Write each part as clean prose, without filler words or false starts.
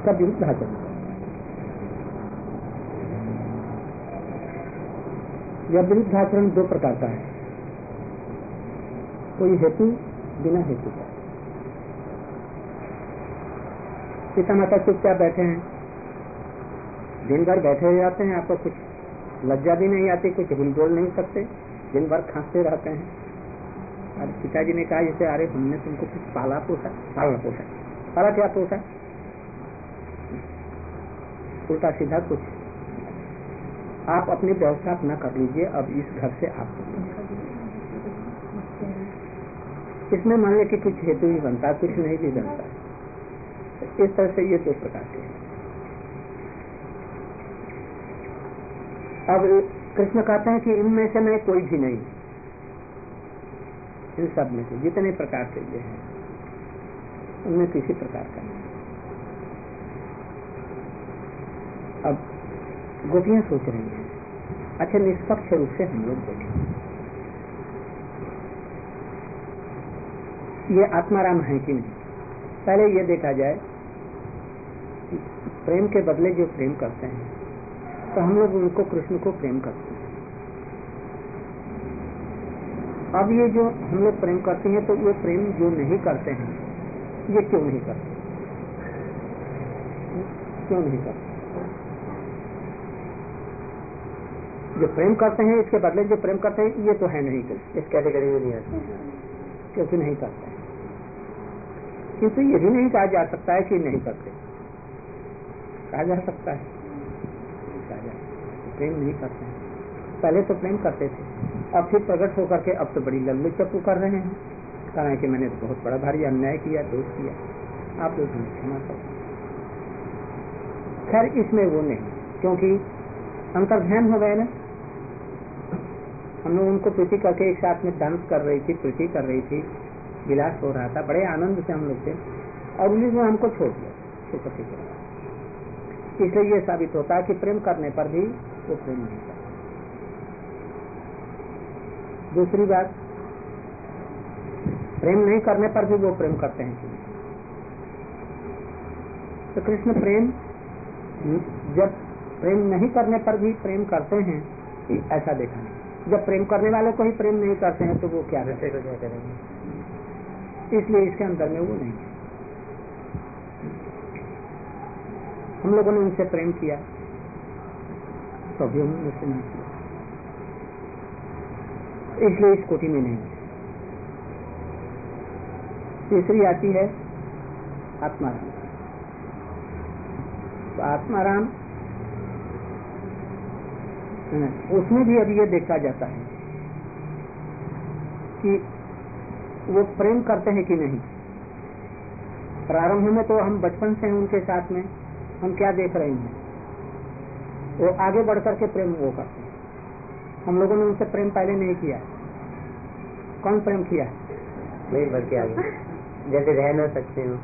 इसका विरुद्ध आचरण। यह विरुद्ध आचरण दो प्रकार का है, कोई हेतु बिना हेतु का। पिता माता चुपचाप बैठे हैं, दिन भर बैठे जाते हैं, आपको कुछ लज्जा भी नहीं आती, कुछ हिलडोल नहीं सकते, दिन भर खांसते रहते हैं। और पिताजी ने कहा जैसे अरे हमने तुमको कुछ पाला पोसा, पाला क्या पोसा, उल्टा सीधा कुछ। आप अपनी व्यवस्था अपना कर लीजिए, अब इस घर से आप इसमें मान लीजिए कि कुछ हेतु ही बनता, कुछ नहीं भी बनता। इस तरह से ये दो प्रकार के हैं। अब कृष्ण कहते हैं कि इनमें से मैं कोई भी नहीं, इन सब में से जितने प्रकार के ये हैं उनमें किसी प्रकार का नहीं। अब गोपियां सोच रही हैं, अच्छा निष्पक्ष रूप से हम लोग देखें, ये आत्माराम है कि नहीं। पहले ये देखा जाए कि प्रेम के बदले जो प्रेम करते हैं तो हम लोग उनको कृष्ण को प्रेम करते हैं। अब ये जो हम लोग प्रेम करते हैं तो वो प्रेम जो नहीं करते हैं ये क्यों नहीं करते, क्यों नहीं करते? जो प्रेम करते हैं इसके बदले जो प्रेम करते हैं ये तो है नहीं, इस कैटेगरी में नहीं आते, क्योंकि नहीं करते हैं। किंतु ये भी नहीं कहा जा सकता है कि नहीं करते, कहा जा सकता है, प्रेम नहीं करते हैं। पहले तो प्रेम करते थे, अब फिर प्रकट होकर के अब तो बड़ी लल्लू चप्पू कर रहे हैं, कहा है कि मैंने तो बहुत बड़ा भारी अन्याय किया, दोष किया, आप लोग क्षमा करो। खैर इसमें वो नहीं, क्योंकि अंतर्ध्यान हो गए ना। हम लोग उनको प्रीति करके एक साथ में डांस कर रही थी, प्रीति कर रही थी, विलास हो रहा था, बड़े आनंद से हम लोग थे, और उन्हीं ने हमको छोड़ दिया छुपके के। इसलिए ये साबित होता है कि प्रेम करने पर भी वो प्रेम नहीं करता। दूसरी बात, प्रेम नहीं करने पर भी वो प्रेम करते हैं कि नहीं। तो कृष्ण प्रेम जब प्रेम नहीं करने पर भी प्रेम करते हैं ऐसा देखा नहीं, जब प्रेम करने वाले को ही प्रेम नहीं करते हैं तो वो क्या करेंगे। इसलिए इसके अंदर में वो नहीं है। हम लोगों ने उनसे प्रेम किया तो भी हमने उससे नहीं किया, इसलिए इस कोटि में नहीं। तीसरी आती है आत्माराम। तो आत्माराम उसमें भी अब ये देखा जाता है कि वो प्रेम करते हैं कि नहीं। प्रारंभ में तो हम बचपन से हैं उनके साथ में, हम क्या देख रहे हैं, वो आगे बढ़ करके प्रेम वो करते हैं। हम लोगों ने उनसे प्रेम पहले नहीं किया। कौन प्रेम किया? नहीं बढ़ के आगे जैसे रह न सकते हो,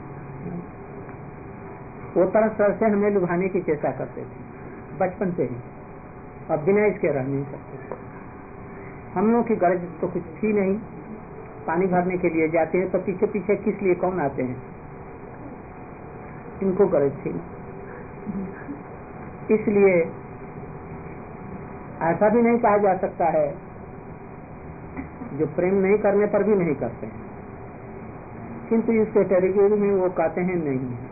वो तरह से हमें लुभाने की चेष्टा करते थे बचपन से ही, अब बिना इसके रह नहीं सकते। हम लोगों की गरज तो कुछ थी नहीं, पानी भरने के लिए जाते हैं तो पीछे पीछे किस लिए कौन आते हैं, इनको गरज थी। इसलिए ऐसा भी नहीं कहा जा सकता है जो प्रेम नहीं करने पर भी नहीं करते हैं, किंतु इस कैटेगरी में वो कहते हैं नहीं है।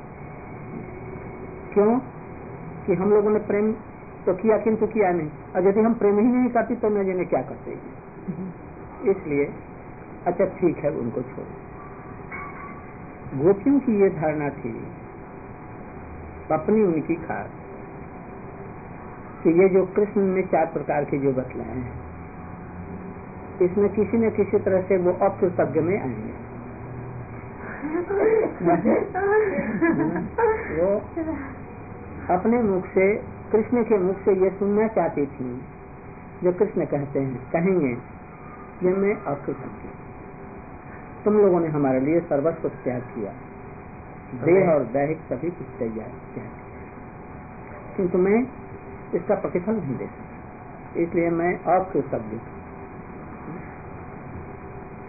क्यों कि हम लोगों ने प्रेम तो किया किंतु किया नहीं, और यदि हम प्रेम ही नहीं करती तो मैं जिन्हें क्या करते। इसलिए अच्छा ठीक है उनको छोड़। गोपियों की ये धारणा थी अपनी उनकी खास कि ये जो कृष्ण ने 4 प्रकार के जो बतलाए हैं इसमें किसी न किसी तरह से वो अकृतज्ञ में आएंगे। वो अपने मुख से, कृष्ण के मुख से ये सुनना चाहती थी जो कृष्ण कहते हैं, कहेंगे ये मैं अकृतज्ञ, तुम लोगों ने हमारे लिए सर्वस्व त्याग किया, देह और दैहिक सभी कुछ त्याग किया, किंतु मैं इसका प्रतिफल नहीं दे सकता, इसलिए मैं अकृतज्ञ।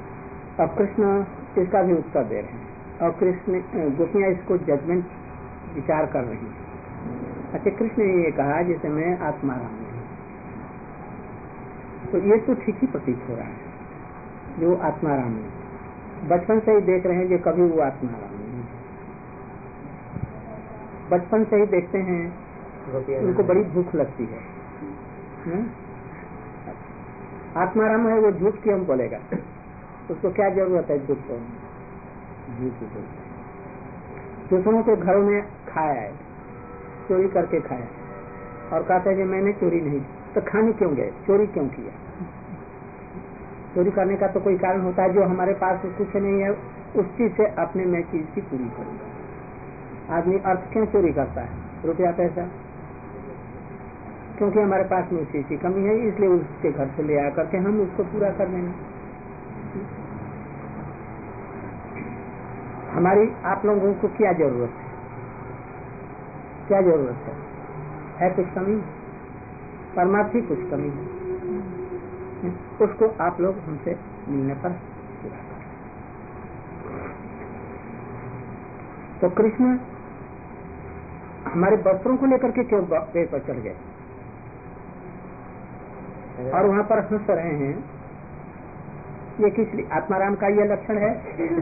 अब कृष्ण इसका भी उत्तर दे रहे हैं, और कृष्ण गोपियां इसको जजमेंट विचार कर रही हैं। अच्छा, कृष्ण ने ये कहा जैसे मैं आत्माराम हूँ, तो ये तो ठीक ही प्रतीत हो रहा है जो आत्माराम है। बचपन से ही देख रहे हैं कि कभी वो आत्माराम नहीं है। बचपन से ही देखते हैं, उनको बड़ी भूख लगती है। आत्माराम है वो झूठ क्यों बोलेगा? उसको क्या जरूरत है झूठ बोलने? दूसरों के घरों में खाया है, चोरी करके खाया और कहता है कि मैंने चोरी नहीं की, तो खाने क्यों गए? चोरी क्यों किया? चोरी करने का तो कोई कारण होता है, जो हमारे पास कुछ नहीं है उस चीज से अपने मैं चीज की पूरी करूंगा। आदमी अर्थ क्यों चोरी करता है? रुपया पैसा, क्योंकि हमारे पास में उसी की कमी है, इसलिए उसके घर से ले आकर के हम उसको पूरा कर लेंगे। हमारी आप लोगों को क्या जरूरत है? क्या जरूरत है कुछ कमी? परमार्थी कुछ कमी है, उसको आप लोग हमसे मिलने पर पूरा करें। तो कृष्ण हमारे वस्त्रों को लेकर के क्यों पेड़ पर चढ़ गए और वहां पर हंस रहे हैं? ये किस लिए? आत्माराम का ये लक्षण है?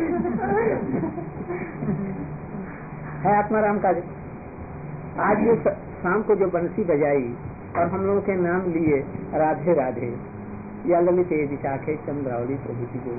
है आत्माराम का? आज ये शाम को जो बंसी बजाई और हम लोगों के नाम लिए राधे राधे या ललिते विशाखे चंद्रावली प्रभृति जो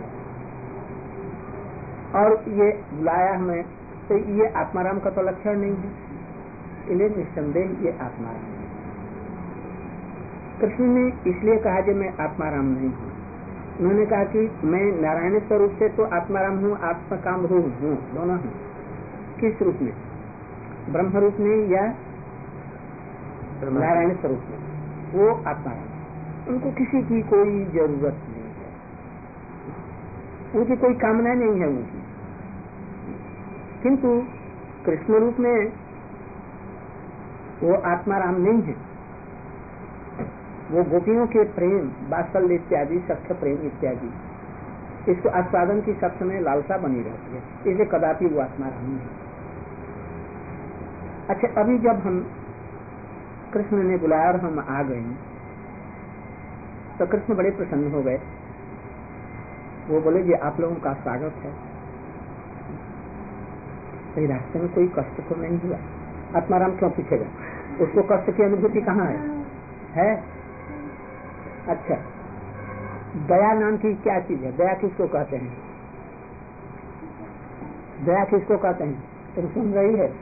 और ये बुलाया हमें, तो ये आत्माराम का तो लक्षण नहीं है। इसलिए निस्संदेह ये आत्माराम है। कृष्ण ने इसलिए कहा कि मैं आत्माराम नहीं हूँ। उन्होंने कहा कि मैं नारायण स्वरूप से तो आत्माराम हूँ, आत्मकाम हूँ, दोनों हूँ। किस रूप में? ब्रह्म रूप में या नारायण स्वरूप में? वो आत्माराम। उनको किसी की कोई जरूरत नहीं है, उनकी कोई कामना नहीं है उनकी। किंतु कृष्ण रूप में वो आत्माराम नहीं है। वो गोपियों के प्रेम, वात्सल्य इत्यादि, सख्य प्रेम इत्यादि, इसको आस्वादन की सख्य में लालसा बनी रहती है, इसे कदापि वो आत्माराम नहीं है। अच्छा, अभी जब हम कृष्ण ने बुलाया और हम आ गए तो कृष्ण बड़े प्रसन्न हो गए। वो बोले जी आप लोगों का स्वागत है। कहीं रास्ते में कोई कष्ट तो नहीं हुआ? आत्माराम क्यों पूछेगा? उसको कष्ट की अनुभूति कहाँ है? अच्छा, दया नाम की क्या चीज है? दया किसको कहते हैं? दया किसको कहते हैं? तुम सुन रही है?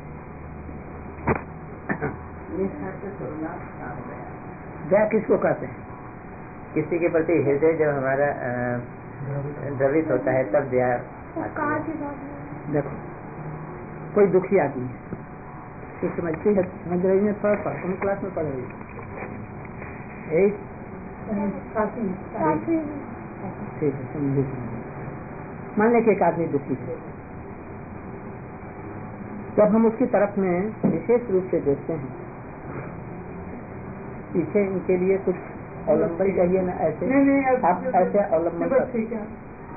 दया किसको कहते हैं? किसी के प्रति हृदय जब हमारा द्रवित होता है तब दया। देखो, कोई दुखी आदमी है, समझती है, समझ रही है, थोड़ा कम क्लास में पढ़ रही है, ठीक है, समझी। मान ले कि एक आदमी दुखी है, जब हम उसकी तरफ में विशेष रूप से देखते हैं, पीछे इनके लिए कुछ अवलंबन चाहिए ना? ऐसे आप ऐसे अवलंबन ठीक है।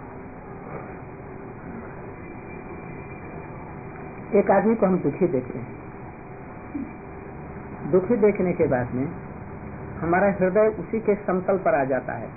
एक आदमी को हम दुखी देख रहे हैं, दुखी देखने के बाद में हमारा हृदय उसी के समतल पर आ जाता है।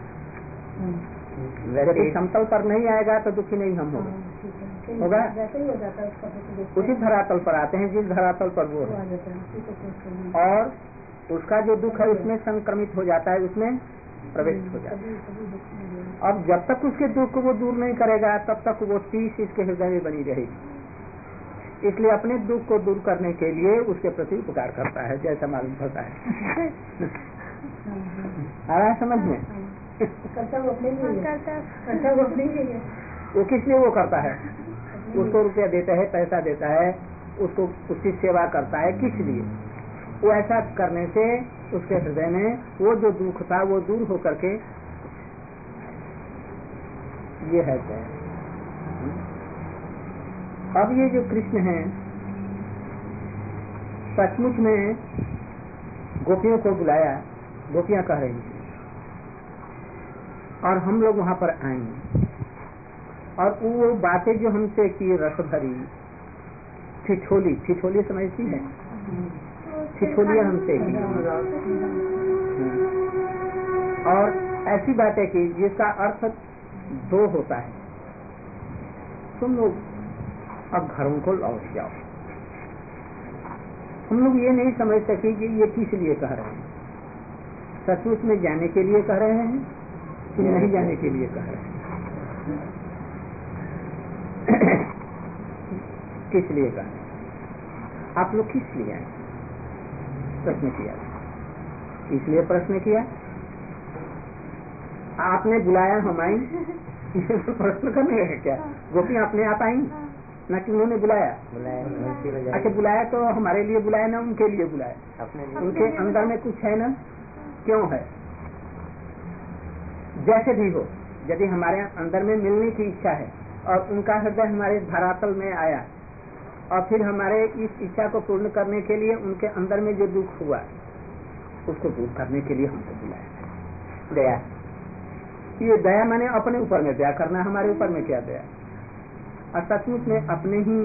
यदि समतल पर नहीं आएगा तो दुखी नहीं हम होगा, उसी धरातल पर आते हैं जिस धरातल पर वो है, और उसका जो दुख है उसमें संक्रमित हो जाता है, उसमें प्रविष्ट हो जाता है। अब जब तक उसके दुख को वो दूर नहीं करेगा तब तक वो टीस इसके हृदय में बनी रहेगी। इसलिए अपने दुख को दूर करने के लिए उसके प्रति उपकार करता है, जैसा मालूम होता है। आ रहा है समझ में? वो किस लिए वो करता है? उसको रुपया देता है, पैसा देता है, उसको उसकी सेवा करता है, किस लिए? वो ऐसा करने से उसके हृदय में वो जो दुख था वो दूर होकर के ये है क्या? अब ये जो कृष्ण हैं सचमुच में गोपियों को बुलाया, गोपियां कह रही थी, और हम लोग वहां पर आएंगे और वो बातें जो हमसे की रस भरी, ठिठोली समझती है, ठिठोलियां हमसे की और ऐसी बातें की जिसका अर्थ दो होता है। तुम लोग अब घरों को लौट जाओ। हम लोग ये नहीं समझ सके कि ये किस लिए कह रहे हैं, सचमुच में जाने के लिए कह रहे हैं कि नहीं जाने के लिए कह रहे हैं। किस लिए कह रहे हैं? आप लोग किस लिए आए? प्रश्न किया, इसलिए प्रश्न किया। आपने बुलाया हम आई, इसे तो प्रश्न करने है क्या? गोपी अपने आप आई ना कि उन्होंने बुलाया? अच्छा, बुलाया तो हमारे लिए बुलाया ना उनके लिए बुलाया? उनके अंदर में कुछ है ना, क्यों है? जैसे भी हो, यदि हमारे अंदर में मिलने की इच्छा है और उनका हृदय हमारे धरातल में आया और फिर हमारे इस इच्छा को पूर्ण करने के लिए उनके अंदर में जो दुख हुआ उसको दूर करने के लिए हमको बुलाया। दया, ये दया माने अपने ऊपर में दया करना, हमारे ऊपर में क्या दया? और सचमुच में अपने ही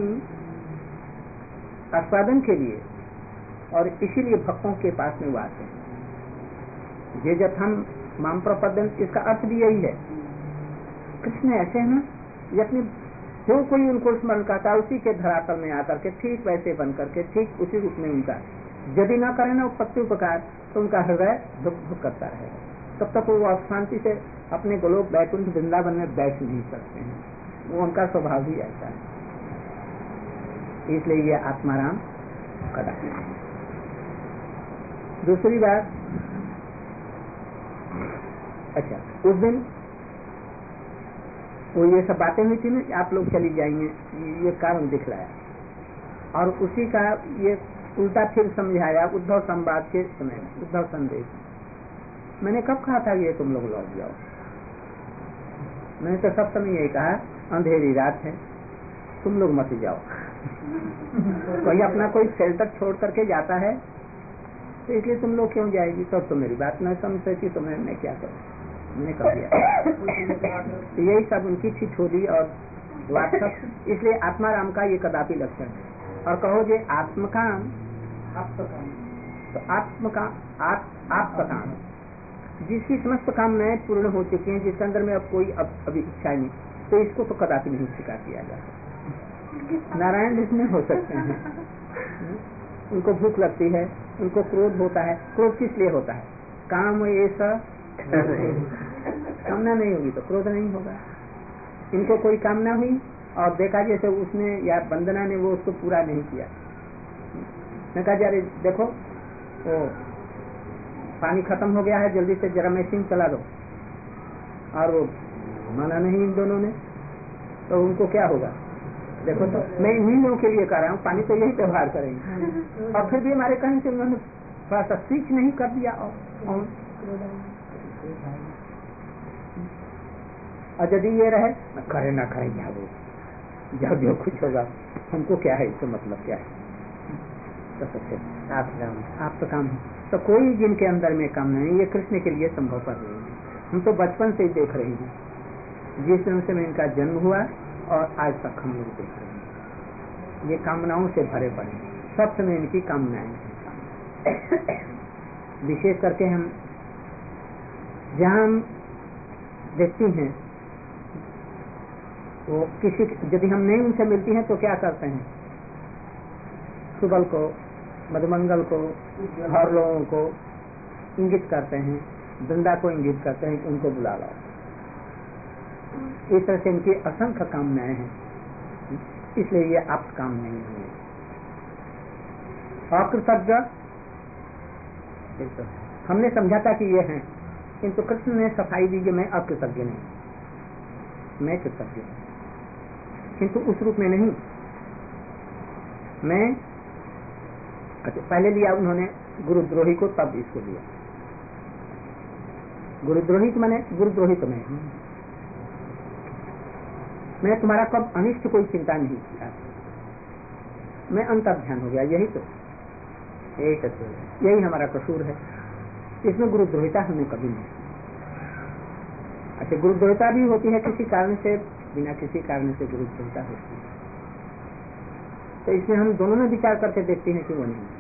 आस्वादन के लिए, और इसीलिए भक्तों के पास में वो आते हैं। ये जथम माम प्रपदन, इसका अर्थ भी यही है। कृष्ण ऐसे है ना, ये अपने जो कोई उनको स्मरण करता है उसी के धरातल में आकर के ठीक वैसे बन करके ठीक उसी रूप में उनका, यदि न करे ना उपत्ति उपकार तो उनका हृदय दुख दुख करता रहेगा। तब तक वो शांति से अपने गोलोक बैकुंठ वृंदावन में बैठ नहीं सकते हैं। वो उनका स्वभाव ही ऐसा है। इसलिए ये आत्माराम कदा। दूसरी बात, अच्छा उस दिन वो ये सब बातें हुई थी ना, आप लोग चली जाएंगे, ये कारण दिखलाया और उसी का ये उल्टा फिर समझाया उद्धव संवाद के समय में, उद्धव संदेश। मैंने कब कहा था ये तुम लोग लौट जाओ? मैंने तो सब समय यही कहा, अंधेरी रात है, तुम लोग मत जाओ। कोई अपना कोई शेल्टर छोड़ करके जाता है तो इसलिए तुम लोग क्यों जाएगी? तो मेरी बात न समझ सकी तो मैं क्या करूं? मैंने कह दिया। यही सब उनकी ठिठोली और वास्तव, इसलिए आत्माराम का ये कदापि लक्षण है। और कहो जे आत्मकाम, तो आत्मकाम जिसकी समस्त कामनाएं पूर्ण हो चुकी हैं, जिसके अंदर में अब कोई अभी इच्छा नहीं, तो इसको तो कदापि नहीं स्वीकार किया जाता। नारायण जिसमें हो सकते हैं, उनको भूख लगती है, उनको क्रोध होता है। क्रोध किस लिए होता है? काम ऐसा कामना नहीं होगी तो क्रोध नहीं होगा। इनको कोई कामना हुई और देखा जैसे उसने या वंदना ने वो उसको पूरा नहीं किया, मैं कहा अरे देखो वो पानी खत्म हो गया है, जल्दी से जरा मशीन चला दो, और वो माना नहीं इन दोनों ने, तो उनको क्या होगा? देखो तो मैं इन्हीं लोगों के लिए कह रहा हूँ, पानी तो यही व्यवहार करेंगे। और फिर भी हमारे कहीं से उन्होंने थोड़ा सा स्विच नहीं कर दिया और यदि ये रहे करे ना करे जाओ जो कुछ होगा, हमको क्या है, इससे मतलब क्या है? तो सबसे आप तो काम है। तो कोई जिनके अंदर में काम नहीं, ये कृष्ण के लिए संभव कर रहे हैं। हम तो बचपन से ही देख रहे हैं, जिस दिन से में इनका जन्म हुआ और आज तक हम लोग देख रहे हैं, ये कामनाओं से भरे पड़े, सब समय इनकी कामनाएं हैं। विशेष करके हम जहाँ हम देखती हैं वो किसी, यदि हम नहीं उनसे मिलती हैं तो क्या करते हैं? सुबल को, मधुमंगल को, हर लोगों को इंगित करते हैं, वृंदा को इंगित करते हैं कि उनको बुला लाओ। इस तरह से इनकी असंख्य कामनाएं हैं, इसलिए ये आप काम नहीं हुए। अकृतज्ञ हमने समझा था कि ये हैं, किंतु कृष्ण ने सफाई दी कि मैं अकृतज्ञ नहीं, मैं कृतज्ञ हूं, किंतु उस रूप में नहीं। मैं अच्छा पहले लिया उन्होंने गुरुद्रोही को, तब इसको लिया। गुरुद्रोही माने गुरुद्रोही तो मैं तुम्हारा कब अनिष्ट कोई चिंता नहीं किया, मैं अंतर्ध्यान हो गया, यही तो यही कसूर है, यही हमारा कसूर है। इसमें गुरुद्रोहिता हमने कभी नहीं। अच्छा गुरुद्रोहिता भी होती है किसी कारण से, बिना किसी कारण से गुरुद्रोहिता होती है। तो इसलिए हम दोनों में विचार करके देखते हैं कि वो नहीं।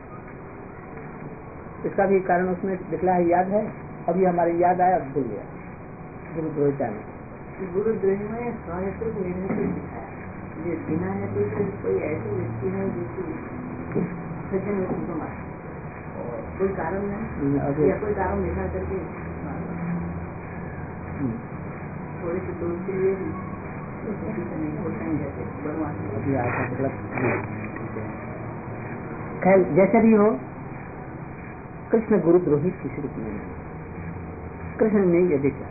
इसका भी कारण उसमें दिखला है, याद है, अभी हमारी याद आया, भूल गया। गुरुद्रोहिता में गुरुद्रोही में स्वायत्त निर्णय को दिखाया, ये बिना है तो कोई ऐसे व्यक्ति है जिसकी सज्जन व्यक्ति को मार, और कोई कारण नहीं या कोई कारण दिखा करके थोड़े से दूर के लिए अभी आगे मतलब खैर जैसे भी हो, कृष्ण गुरुद्रोही किसी रूप में नहीं। कृष्ण ने ये देखा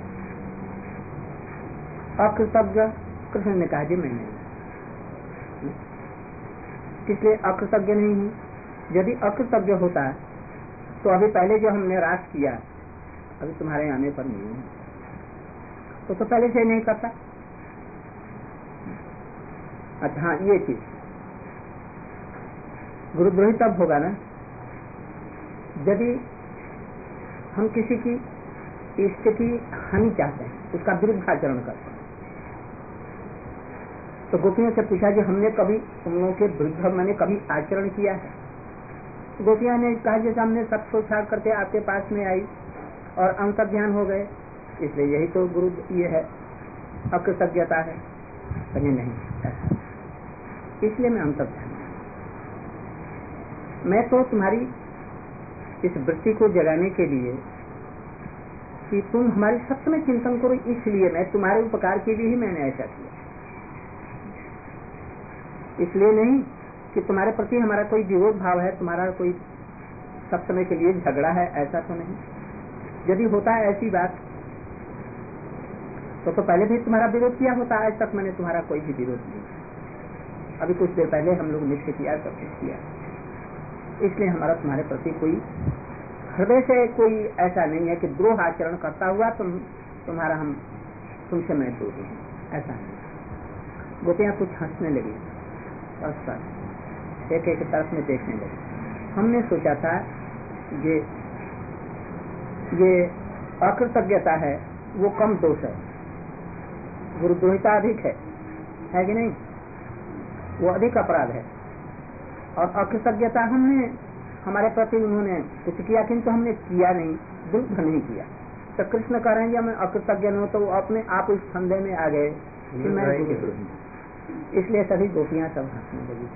अकृतज्ञ, कृष्ण ने कहा जी मैं नहीं, इसलिए अकृतज्ञ नहीं हूं। यदि अकृतज्ञ होता तो अभी पहले जो हमने रास किया अभी तुम्हारे आने पर नहीं है, तो पहले से नहीं करता। अच्छा हाँ, ये चीज गुरुद्रोही तब होगा ना यदि हम किसी की स्थिति हानि चाहते हैं, उसका विरुद्ध आचरण करते हैं। तो गोपियों से पूछा कि हमने कभी तुम लोगों के विरुद्ध मैंने कभी आचरण किया है? गोपियां ने कहा जैसे हमने सब छोड़ छाड़ करके आपके पास में आई और अंतर्ध्यान हो गए, इसलिए यही तो गुरु ये है, अकृतज्ञता है। कहीं नहीं ऐसा, इसलिए मैं अंतर्ध्यान, मैं तो तुम्हारी इस वृत्ति को जगाने के लिए कि तुम हमारे सत्य में चिंतन करो, इसलिए मैं तुम्हारे उपकार के लिए ही मैंने ऐसा किया। इसलिए नहीं कि तुम्हारे प्रति हमारा कोई विरोध भाव है, तुम्हारा कोई सत्य के लिए झगड़ा है, ऐसा तो नहीं। यदि होता है ऐसी बात तो पहले भी तुम्हारा विरोध किया होता, आज तक मैंने तुम्हारा कोई भी विरोध नहीं। अभी कुछ देर पहले हम लोग निश्चय किया, सब कुछ किया, इसलिए हमारा तुम्हारे प्रति कोई हृदय से कोई ऐसा नहीं है कि द्रोह आचरण करता हुआ तुम्हारा हम तुमसे मैं दूर हूं, ऐसा नहीं। गोपियां कुछ हंसने लगी, एक एक तरफ में देखने लगी। हमने सोचा था ये अकृतज्ञता है वो कम दोष है, गुरुद्रोहिता अधिक है कि नहीं, वो अधिक अपराध है। और अकृतज्ञता हमने हमारे प्रति उन्होंने कुछ किया किंतु हमने किया नहीं, विरुद्ध नहीं किया। तो कृष्ण कह रहे हैं मैं अकृतज्ञ न हो, तो वो अपने आप इस फंदे में आ गए कि मैं गुरुद्रोही, इसलिए सभी गोपियां सब हंसने लगी।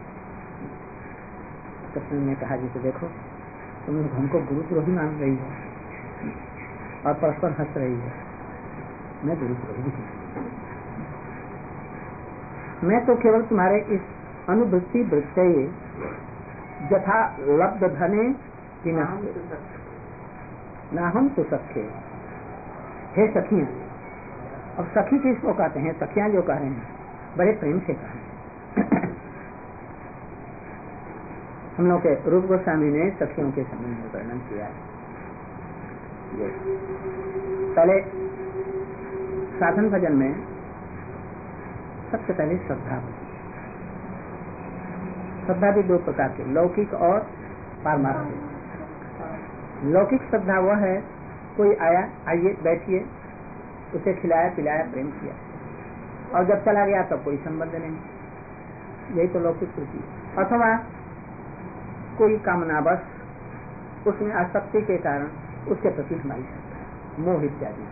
कृष्ण ने कहा जी तो देखो तुम हमको गुरुद्रोही मान रही है और परस्पर हंस रही है, मैं गुरुद्रोही हूँ, मैं तो केवल तुम्हारे इस अनुभूति वृत्ते यथा लब्ध धने ना हम तो सखे। हे सखियां, अब सखी किसको कहते हैं? सखियां जो कह रहे हैं बड़े प्रेम से कहा। हम लोग के रूप गोस्वामी ने सखियों के संबंध में वर्णन किया है। पहले साधन भजन में सबसे पहले श्रद्धा भी दो प्रकार की, लौकिक और पारमार्थिक। लौकिक श्रद्धा वह है कोई आया, आइए बैठिए, उसे खिलाया पिलाया प्रेम किया और जब चला गया तब कोई संबंध नहीं, यही तो लौकिक होती। अथवा कोई कामनावश उसमें आसक्ति के कारण उसके प्रति हमारी श्रद्धा, मोह इत्यादि,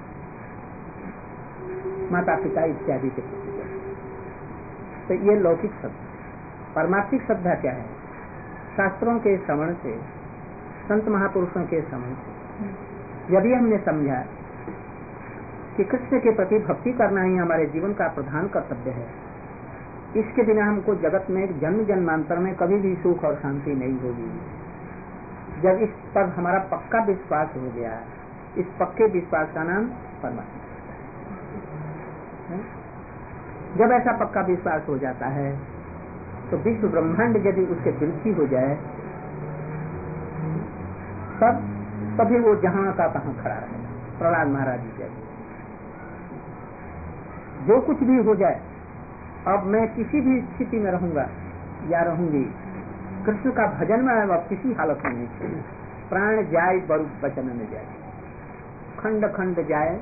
माता पिता इत्यादि के प्रति, तो ये लौकिक श्रद्धा। परमार्थिक श्रद्धा क्या है? शास्त्रों के श्रवण से, संत महापुरुषों के श्रवण से यदि हमने समझा कि कृष्ण के प्रति भक्ति करना ही हमारे जीवन का प्रधान कर्तव्य है, इसके बिना हमको जगत में जन्म जन्मांतर में कभी भी सुख और शांति नहीं होगी। जब इस पर हमारा पक्का विश्वास हो गया, इस पक्के विश्वास का नाम परमात्मा। जब ऐसा पक्का विश्वास हो जाता है तो विश्व ब्रह्मांड यदि उसके विरुद्ध हो जाए तभी वो जहां का तहां खड़ा रहेगा। प्रहलाद महाराज जी जैसे जो कुछ भी हो जाए, अब मैं किसी भी स्थिति में रहूंगा या रहूंगी, कृष्ण का भजन में अब किसी हालत में नहीं छोड़ूंगा। प्राण जाए बरु वचन में जाए, खंड खंड जाए,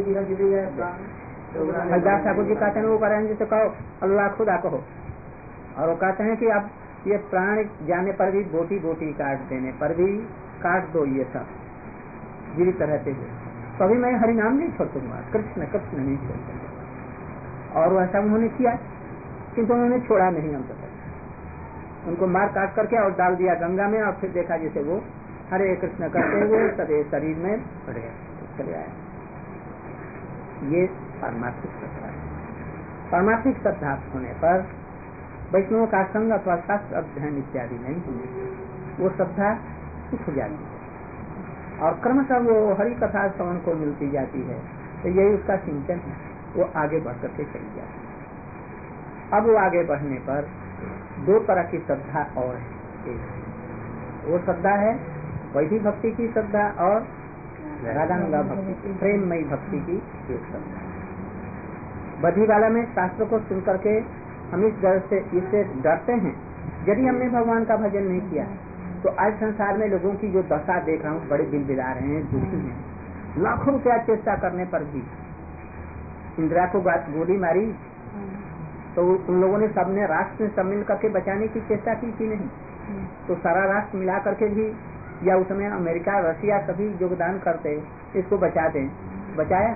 हरदास ठाकुर जी कहते हैं वो करें जैसे कहो अल्लाह खुदा कहो, और वो कहते हैं कि अब ये प्राण जाने पर भी बोटी बोटी काट देने पर भी काट दो ये सब जीवित रहते हुए, कभी मैं हरि नाम नहीं छोड़ दूंगा, कृष्ण कृष्ण नहीं छोड़ दूंगा। और वैसा उन्होंने किया, किंतु उन्होंने छोड़ा नहीं हम तक, उनको मार काट करके और डाल दिया गंगा में, और फिर देखा जैसे वो हरे कृष्ण करते हुए सदैव शरीर में बढ़े चले आए। ये पारमार्थिक श्रद्धा है। पारमार्थिक श्रद्धा होने पर वैष्णवों का संग अथवा शास्त्र अध्ययन इत्यादि नहीं होने, वो श्रद्धा उठ जाती है और क्रमशः वो हरि कथा श्रवण को मिलती जाती है। तो यही उसका सिंचन है, वो आगे बढ़ करके चली जाती है। अब वो आगे बढ़ने पर दो तरह की श्रद्धा और है। एक वो श्रद्धा है वैदिक भक्ति की श्रद्धा और रागानुगा भक्ति की, प्रेममयी भक्ति की एक श्रद्धा। बधी वाला में शास्त्र को सुन करके हम इस डर से इससे डरते हैं, यदि हमने भगवान का भजन नहीं किया तो आज संसार में लोगों की जो दशा देख रहा हूँ, बड़े दिल बिला रहे हैं, दुखी हैं, लाखों रुपया चेष्टा करने पर भी। इंदिरा को गोली मारी तो उन लोगों ने सबने राष्ट्र में सब मिल करके बचाने की चेष्टा की थी नहीं, तो सारा राष्ट्र मिला करके भी, या उस समय अमेरिका रशिया सभी योगदान करते इसको बचा दें, बचाया।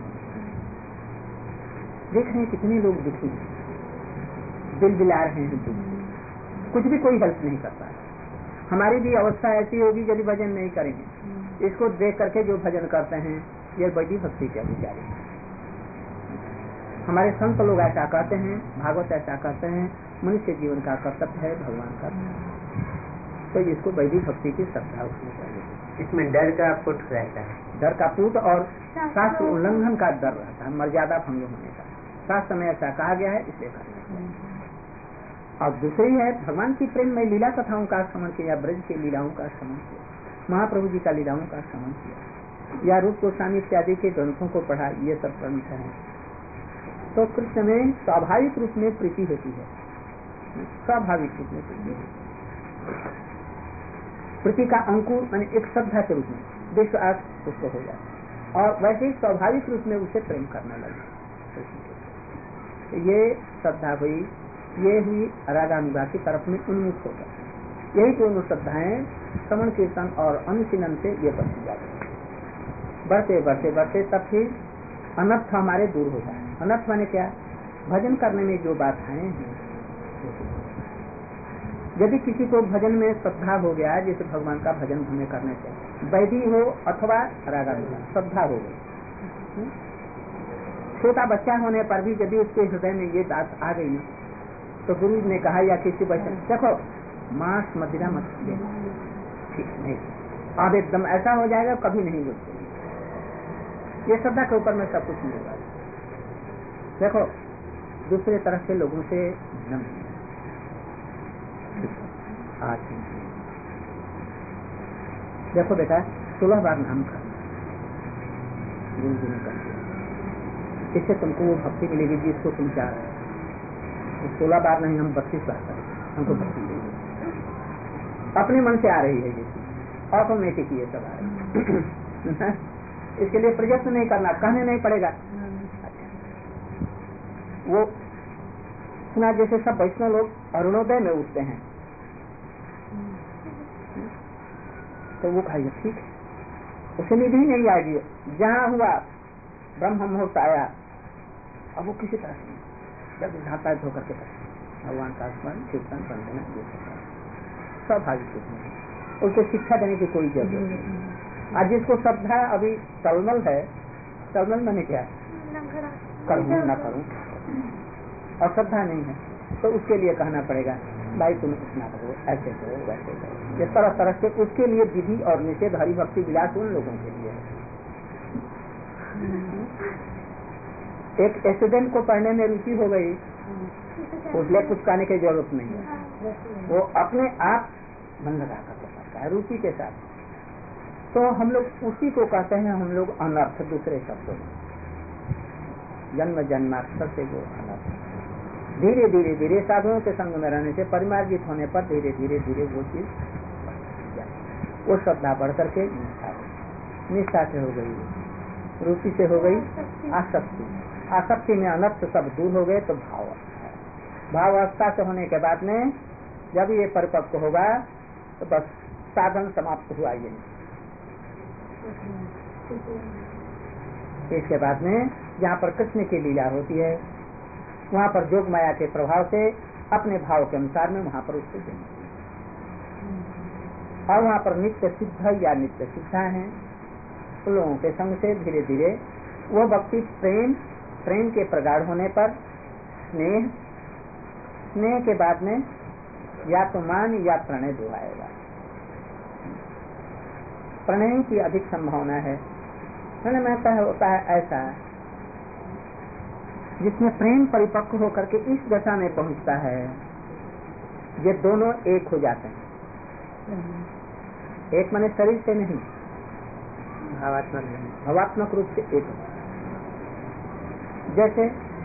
देख रहे हैं कितने लोग दुखी हैं, दिल बिला रहे हैं, कुछ भी कोई हेल्प नहीं करता है। हमारी भी अवस्था ऐसी होगी यदि भजन नहीं करेंगे। इसको देख करके जो भजन करते हैं ये बड़ी भक्ति के अधिकारी हैं। हमारे संत लोग ऐसा कहते हैं, भागवत ऐसा कहते हैं, मनुष्य जीवन का कर्तव्य है भगवान का, तो इसको वैदिक भक्ति की श्रद्धा होनी चाहिए। इसमें डर का पुट रहता है, डर का पुट और शास्त्र उल्लंघन का डर रहता है, मर्यादा भंग होने का। शास्त्र में ऐसा कहा गया है, इसे करना चाहिए। और दूसरी है भगवान की प्रेम में लीला कथाओं का श्रवण किया, ब्रज की लीलाओं का श्रवण किया, महाप्रभु जी का लीलाओं का श्रवण किया, या रूप गोस्वामी इत्यादि के ग्रंथों को पढ़ा, ये सब ग्रंथ है। तो कृष्ण में स्वाभाविक रूप में प्रीति होती है, स्वाभाविक रूप में प्रीति होती है। प्रीति का अंकुर माने एक श्रद्धा के रूप में विश्वास उसको हो जाए और वैसे ही स्वाभाविक रूप में उसे प्रेम करने लगे। तो ये श्रद्धा हुई, ये हुई रागानुगा की तरफ में उन्मुख होकर। यही दोनों श्रद्धाएं श्रवण कीर्तन और अनुशीलन से ये बढ़ती जाती है। बढ़ते बढ़ते बढ़ते तब फिर अनर्थ हमारे दूर हो जाए। अनर्थ माने क्या? भजन करने में जो बाधाएं हैं, यदि किसी को भजन में श्रद्धा हो गया, जैसे भगवान का भजन हमें करने चाहिए, वैदिक हो अथवा रागानुगा, श्रद्धा हो गई, छोटा बच्चा होने पर भी यदि उसके हृदय में ये बात आ गई तो गुरु ने कहा या किसी बच्चे, देखो मांस मदिरा मत लेना, ठीक नहीं, अब एकदम ऐसा हो जाएगा कभी नहीं बोलते। ये श्रद्धा के ऊपर में सब कुछ मिलेगा। देखो दूसरे तरह के लोगों से आज देखो बेटा 16 बार नाम करना गुरु जी ने कर दिया, इससे तुमको वो भक्ति मिलेगी जिसको तुम चाह रहे हो। 16 बार नहीं, हम 32 बार करें, हमको भक्ति मिलेगी। अपने मन से आ रही है ये चीज, ऑटोमेटिक ये सब आ रही है। इसके लिए प्रयत्न नहीं करना, कहने नहीं पड़ेगा। वो सुना जैसे सब वैष्णव लोग अरुणोदय में उठते हैं, तो वो खाइए ठीक है, उसे नींद ही नहीं आएगी। जहाँ हुआ ब्रह्म मुहूर्त आया, अब वो किसी तरह से जब उठाता है धोकर के भगवान का स्मरण कीर्तन कर देना, ये स्वाभाविक रूप में उसको शिक्षा देने की कोई जरूरत नहीं। आज जिसको श्रद्धा अभी टलमल है, टलमल मैंने क्या करूँ न करूँ, और श्रद्धा नहीं है, तो उसके लिए कहना पड़ेगा भाई तुम इतना करो, ऐसे करो, वैसे करो, इस तरह तरह से उसके लिए विधि और निषेध हरि भक्ति विलास उन लोगों के लिए है। एक स्टूडेंट को पढ़ने में रुचि हो गई, उसके कुछ कहने की जरूरत नहीं है, वो अपने आप मन लगा कर पढ़ता है रुचि के साथ। तो हम लोग उसी को कहते हैं हम लोग अनर्थ, दूसरे शब्दों में जन्म जन्माक्षर से वो अनर्थ। धीरे धीरे धीरे साधुओं के संग में रहने से, परिमार्जित होने पर धीरे धीरे धीरे वो चीज, वो श्रद्धा बढ़ करके निष्ठा से हो गई, रुचि से हो गई आसक्ति, आसक्ति में अनर्थ सब दूर हो गए तो भाव, भावावस्था से होने के बाद में जब ये परिपक्व होगा तो बस साधन समाप्त हुआ ये। इसके बाद में जहाँ पर कृष्ण की लीला होती है वहाँ पर जोग माया के प्रभाव से अपने भाव के अनुसार में वहाँ पर उसको देंगे और वहाँ पर नित्य सिद्ध या नित्य सिद्धा है। उन लोगों के संग से धीरे धीरे वो भक्ति प्रेम के प्रगाढ़ होने पर स्नेह के बाद में या तो मान या प्रणय दो आएगा। प्रणय की अधिक संभावना है। प्रणय में होता है ऐसा जिसमें प्रेम परिपक्व होकर के इस दशा में पहुंचता है ये दोनों एक हो जाते हैं। एक माने शरीर से नहीं, भावात्मक रूप से एक। जैसे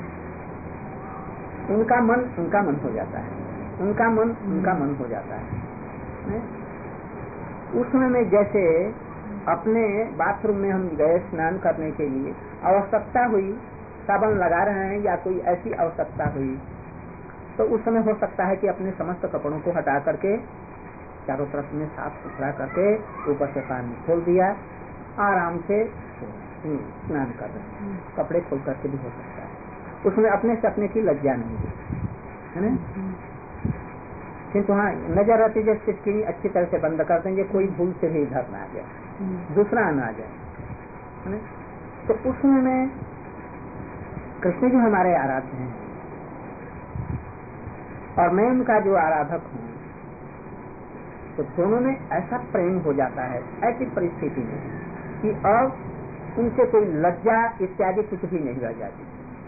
उनका मन हो जाता है, उनका मन हो जाता है। उस समय में जैसे अपने बाथरूम में हम गए स्नान करने के लिए, आवश्यकता हुई, साबुन लगा रहे हैं या कोई ऐसी आवश्यकता हुई तो उस समय हो सकता है कि अपने समस्त कपड़ों को हटा करके चारों तरफ में साफ सुथरा करके ऊपर से पानी खोल दिया, आराम से स्नान कर रहे हैं, कपड़े खोल करके भी हो सकता है। उसमें अपने से अपने की लज्जा नहीं है ना। किंतु हाँ नजर आती जब सिटकी अच्छी तरह से बंद कर देंगे, कोई भूल से भी इधर ना आ जाए, दूसरा ना आ जाए है ना। तो उसमें में कृष्ण जो हमारे आराध्य हैं और मैं उनका जो आराधक हूँ, तो दोनों में ऐसा प्रेम हो जाता है ऐसी परिस्थिति में कि अब उनसे कोई लज्जा इत्यादि कुछ भी नहीं रह जाती।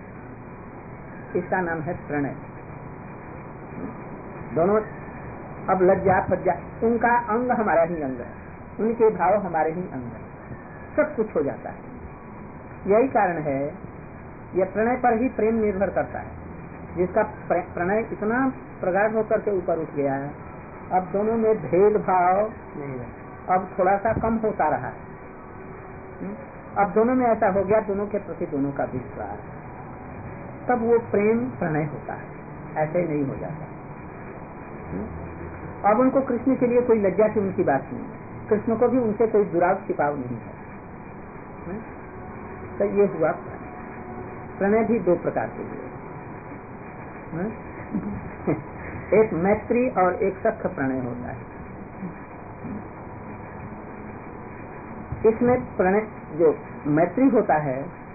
इसका नाम है प्रणय। दोनों अब लज्जा फज्जा उनका अंग हमारा ही अंग है, उनके भाव हमारे ही अंग है, सब कुछ हो जाता है। यही कारण है यह प्रणय पर ही प्रेम निर्भर करता है। जिसका प्रणय इतना प्रगाढ़ होकर के ऊपर उठ गया है, अब दोनों में भेदभाव नहीं है, अब थोड़ा सा कम होता रहा है। अब दोनों में ऐसा हो गया, दोनों के प्रति दोनों का विश्वास, तब वो प्रेम प्रणय होता है, ऐसे नहीं हो जाता। अब उनको कृष्ण के लिए कोई लज्जा की उनकी बात नहीं है, कृष्ण को भी उनसे कोई दुराव छिपाव नहीं है। तो ये हुआ प्रणय भी दो प्रकार के लिए, एक मैत्री और एक सख्त प्रणय होता है। इसमें प्रणय जो मैत्री होता है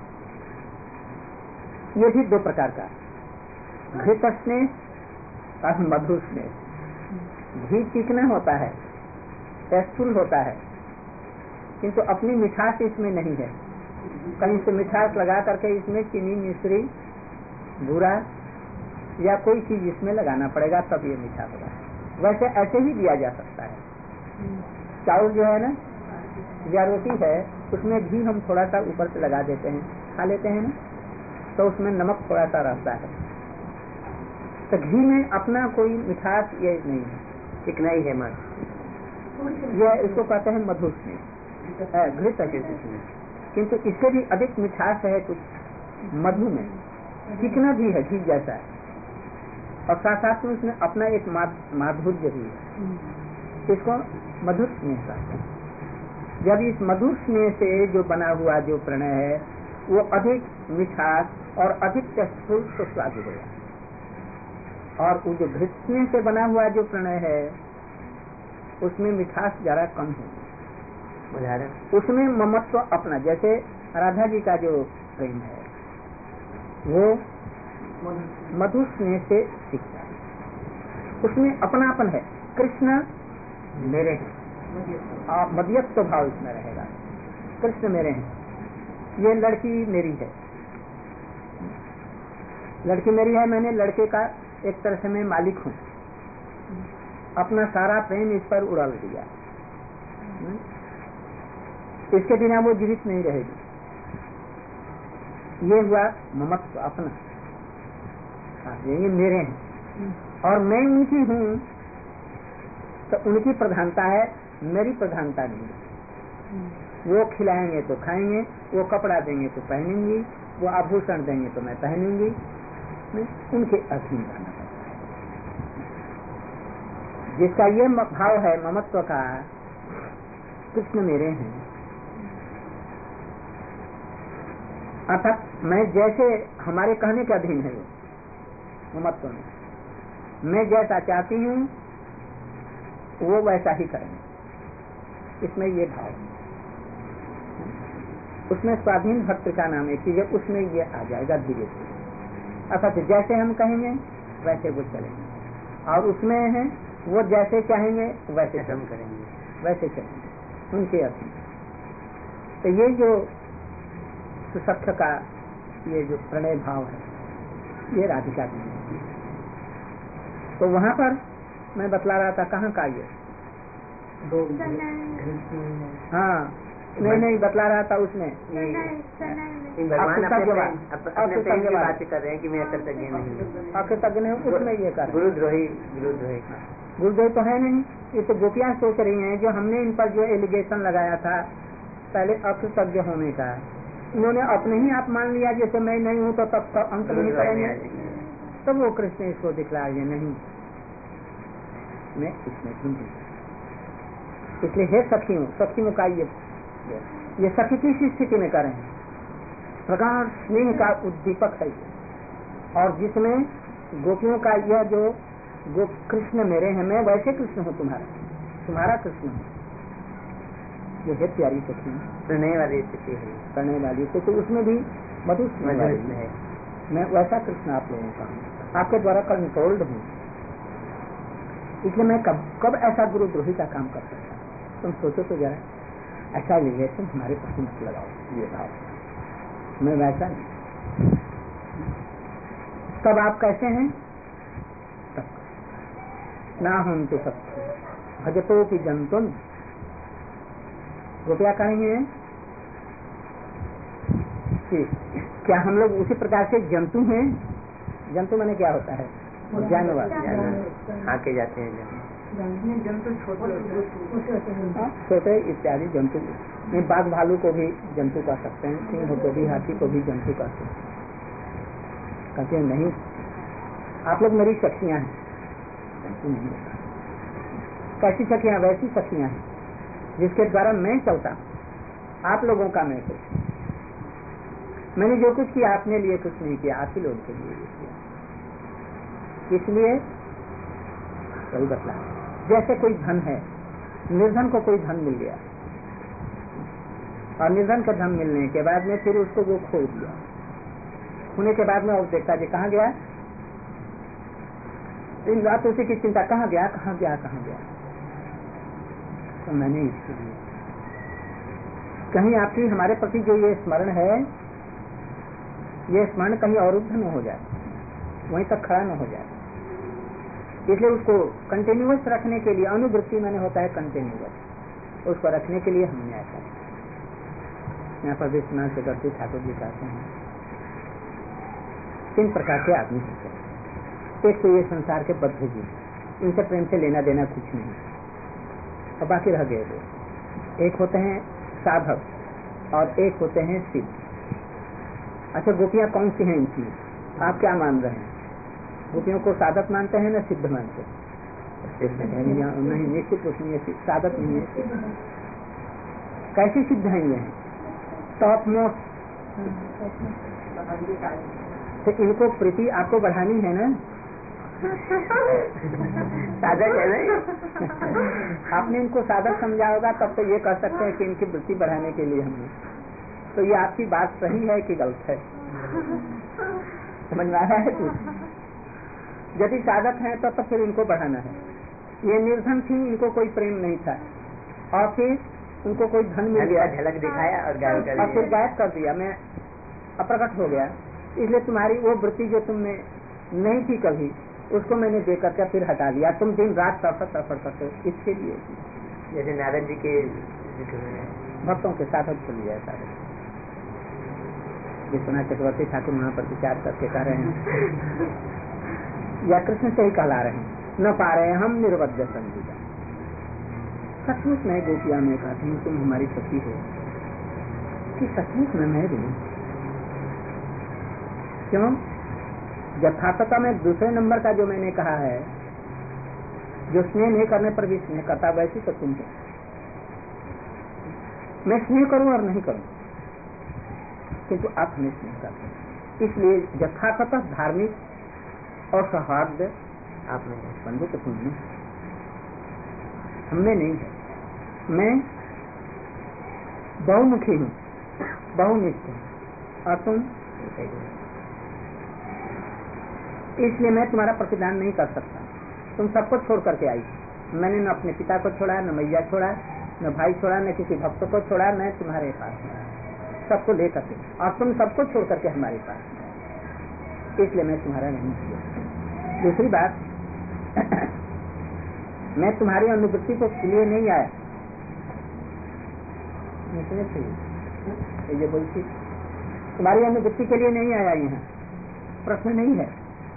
ये भी दो प्रकार का, घृत स्नेह और मधुर स्नेह। घी चिकना होता है, टेस्टफुल होता है, किंतु अपनी मिठास इसमें नहीं है। कहीं से मिठास लगा करके इसमें चीनी मिश्री भूरा या कोई चीज इसमें लगाना पड़ेगा तब ये मीठा होगा। वैसे ऐसे ही दिया जा सकता है। चावल जो है ना या रोटी है, उसमें घी हम थोड़ा सा ऊपर से लगा देते हैं, खा लेते हैं ना, तो उसमें नमक थोड़ा सा रहता है। तो घी में अपना कोई मिठास ये नहीं है, चिकना ही है मन। ये इसको कहते हैं मधुर स्नेह, घृत स्नेह। किंतु इससे भी अधिक मिठास है कुछ मधु में, चिकना भी है घी जैसा है, और साथ साथ में उसमें अपना एक माधुर्य भी है। इसको मधुर स्नेह कहते हैं। जब इस मधुर स्नेह से जो बना हुआ जो प्रणय है वो अधिक मिठास और अधिक टेस्टफुल सुस्वादु होगा, और वो जो घृत स्नेह से बना हुआ जो प्रणय है उसमें मिठास जरा कम होगी। उसमें ममत्व अपना, जैसे राधा जी का जो प्रेम है वो मधुर स्नेह से सीखता है, उसमें अपनापन है। कृष्ण मेरे हैं, और मध्यस्थ भाव इसमें रहेगा। कृष्ण मेरे हैं, ये लड़की मेरी है, लड़की मेरी है, मैंने लड़के का एक तरह से मैं मालिक हूँ, अपना सारा प्रेम इस पर उड़ाल दिया। इसके बिना वो जीवित नहीं रहेगी। ये हुआ ममत्व अपना, ये मेरे हैं और मैं उनकी हूँ, तो उनकी प्रधानता है, मेरी प्रधानता नहीं। वो खिलाएंगे तो खाएंगे, वो कपड़ा देंगे तो पहनेंगी, वो आभूषण देंगे तो मैं पहनूंगी, उनके अधीन रहना पड़ता जिसका ये भाव है ममत्व का, कृष्ण मेरे हैं, अर्थात मैं जैसे हमारे कहने के अधीन है ममत्व में, मैं जैसा चाहती हूँ वो वैसा ही करेंगे, इसमें ये भाव। उसमें स्वाधीन भक्त का नाम है कि उसमें ये आ जाएगा धीरे धीरे, अर्थात जैसे हम कहेंगे वैसे वो चलेंगे, और उसमें है वो जैसे चाहेंगे वैसे हम करेंगे, वैसे चलेंगे उनके अधीन। तो ये जो सुसख्य का ये जो प्रणय भाव है ये राधिका की है। तो वहां पर मैं बतला रहा था कहाँ का ये हाँ नहीं बतला रहा था उसमें भगवान अपने बात कर रहे हैं कि मैं अकृतज्ञ नहीं, अकृतज्ञ उसमें ये कर गुरुद्रोही तो है नहीं। ये तो गोपियां सोच रही हैं जो हमने इन पर जो एलिगेशन लगाया था पहले अकृतज्ञ होने का, इन्होंने अपने ही आप मान लिया जैसे मैं नहीं हूँ तो तब तक अंक नहीं करेंगे, तब वो कृष्ण इसको दिखलाएंगे नहीं मैं इसमें हिंदी। इसलिए हे सखियों का ये सखी किस स्थिति में करें, प्रगाढ़ स्नेह का उद्दीपक है और जिसमें गोपियों का यह जो कृष्ण मेरे हैं, मैं वैसे कृष्ण हूँ तुम्हारा कृष्ण हूँ, ये है प्यारी सखी प्रणय वाली स्थिति है, प्रणय वाली तो उसमें भी मधुर है। मैं वैसा कृष्ण आप लोगों का हूँ, आपके द्वारा कंट्रोल्ड हूँ, इसलिए मैं कब ऐसा गुरुद्रोही का काम कर सकता। तुम सोचो तो जरा, ऐसा रिलेशन हमारे प्रति मत लगाओ, ये भाव मैं वैसा नहीं। तब आप कैसे हैं, तब ना हम तो सब भजतो की जंतुन, गोपिया कहेंगे कि क्या हम लोग उसी प्रकार से जंतु हैं। जंतु माने क्या होता है, जानवर आके जाते हैं जंतु छोटे इत्यादि जंतु। बाघ भालू को भी जंतु कह सकते हैं, सिंह को भी, हाथी को भी जंतु कहते हैं। कहते हैं नहीं आप लोग मेरी सखियां हैं, कैसी सखियां, वैसी सखियां हैं जिसके द्वारा मैं चलता, आप लोगों का मैं कुछ, मैंने जो कुछ किया अपने लिए कुछ नहीं किया, आप ही लोगों के लिए किया। इसलिए वही बतला, जैसे कोई धन है, निर्धन को कोई धन मिल गया और निर्धन का धन मिलने के बाद में फिर उसको वो खो दिया, होने के बाद में और देखता जी कहाँ गया, दिन रात उसी की चिंता, कहाँ गया। तो मैंने इसके लिए कहीं आपकी हमारे प्रति जो ये स्मरण है, ये स्मरण कहीं और न हो जाए, वहीं तक खड़ा न हो जाए। इसलिए उसको कंटिन्यूअस रखने के लिए, अनुवृत्ति मैंने होता है कंटिन्यूअस, उसको रखने के लिए हमने ऐसा यहाँ पर विश्वनाथ चक्रवर्ती ठाकुर जी कहते हैं 3 प्रकार के आदमी होते हैं। एक तो ये संसार के बद्ध जीव, इनसे प्रेम से लेना देना कुछ नहीं, और बाकी रह गए दो, एक होते हैं साधक और एक होते हैं सिद्ध। अच्छा गोपियां कौन सी हैं इनकी, आप क्या मान रहे हैं, गोपियों को साधक मानते हैं ना सिद्ध मानते हैं? नहीं, निश्चित कुछ नहीं है, साधक नहीं है। कैसी सिद्ध है ये, टॉप मोस्ट, तो इनको प्रीति आपको बढ़ानी है ना, साधक है ना, आपने इनको साधक समझा होगा तब तो ये कह सकते हैं कि इनकी वृत्ति बढ़ाने के लिए हमने, तो ये आपकी बात सही है कि गलत है, समझ में आ रहा है? यदि साधक है तो फिर इनको बढ़ाना है। ये निर्धन थी, इनको कोई प्रेम नहीं था, और फिर उनको कोई धन मिल गया, झलक दिखाया और फिर गायब कर दिया, मैं अप्रकट हो गया। इसलिए तुम्हारी वो वृत्ति जो तुमने नहीं थी कभी, उसको मैंने दे करके फिर हटा दिया, तुम दिन रात सफर करते हो इसके लिए। जैसे नारद जी के भक्तों के साधक को लिया साधक, विश्वनाथ चक्रवर्ती ठाकुर वहाँ पर विचार करके कह रहे हैं या कृष्ण से ही कहला रहे हैं, न पा रहे हैं हम निर्बद्ध संगीता। सचमुच में गोपिया में कहती हूँ तुम हमारी सखी हो, कि सचमुच में मैं भी क्यों, यथार्थता में दूसरे नंबर का जो मैंने कहा है जो स्नेह नहीं करने पर भी स्नेह करता, वैसी तो तुम हो। मैं स्नेह करूं और नहीं करूं, किंतु आप हमें स्नेह करते हैं। इसलिए यथाकथ धार्मिक और सौहार्द आप में बंधु तो तुम नहीं, हमने नहीं है। मैं बहुमुखी हूँ, बहुनिष्ठ हूँ, और तुम, इसलिए मैं तुम्हारा प्रतिदान नहीं कर सकता। तुम सबको छोड़ करके आई, मैंने न अपने पिता को छोड़ा, न मैया छोड़ा, न भाई छोड़ा, न किसी भक्त को छोड़ा, मैं तुम्हारे पास सबको लेकर के, और तुम सबको छोड़ करके हमारे पास, इसलिए मैं तुम्हारा नहीं किया। दूसरी बात, मैं तुम्हारी अनुभूति को लिए नहीं आया, ये बोलती तुम्हारी अनुभूति के लिए नहीं आया, यहाँ प्रश्न नहीं है।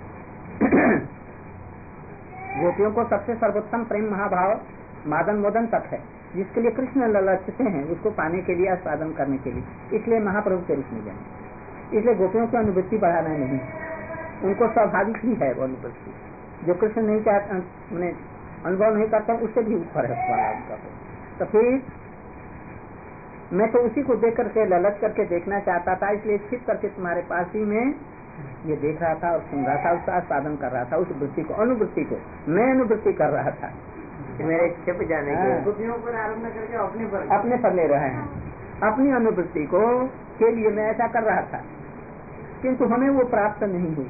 गोपियों को सबसे सर्वोत्तम प्रेम महाभाव मादन मोदन तक है, जिसके लिए कृष्ण ललचते हैं, उसको पाने के लिए, आस्वादन करने के लिए, इसलिए महाप्रभु के रूप में जाए। इसलिए गोपियों की अनुभूति बढ़ाना नहीं, उनको स्वाभाविक ही है वो अनुभूति। जो कृष्ण नहीं चाहता, उन्हें अनुभव नहीं करता, उससे भी ऊपर है उनका। तो फिर मैं तो उसी को देख करके ललच करके देखना चाहता था, इसलिए छिप करके तुम्हारे पास ही में ये देख रहा था और सुन रहा था, उसका आस्वादन कर रहा था, उस वृत्ति को, अनुभूति को मैं अनुभूति कर रहा था। मेरे छिप जाने के गोपियों पर आरम्भ करके अपने पर ले रहे हैं, अपनी अनुभूति को के लिए मैं ऐसा कर रहा था, किंतु हमें वो प्राप्त नहीं हुई,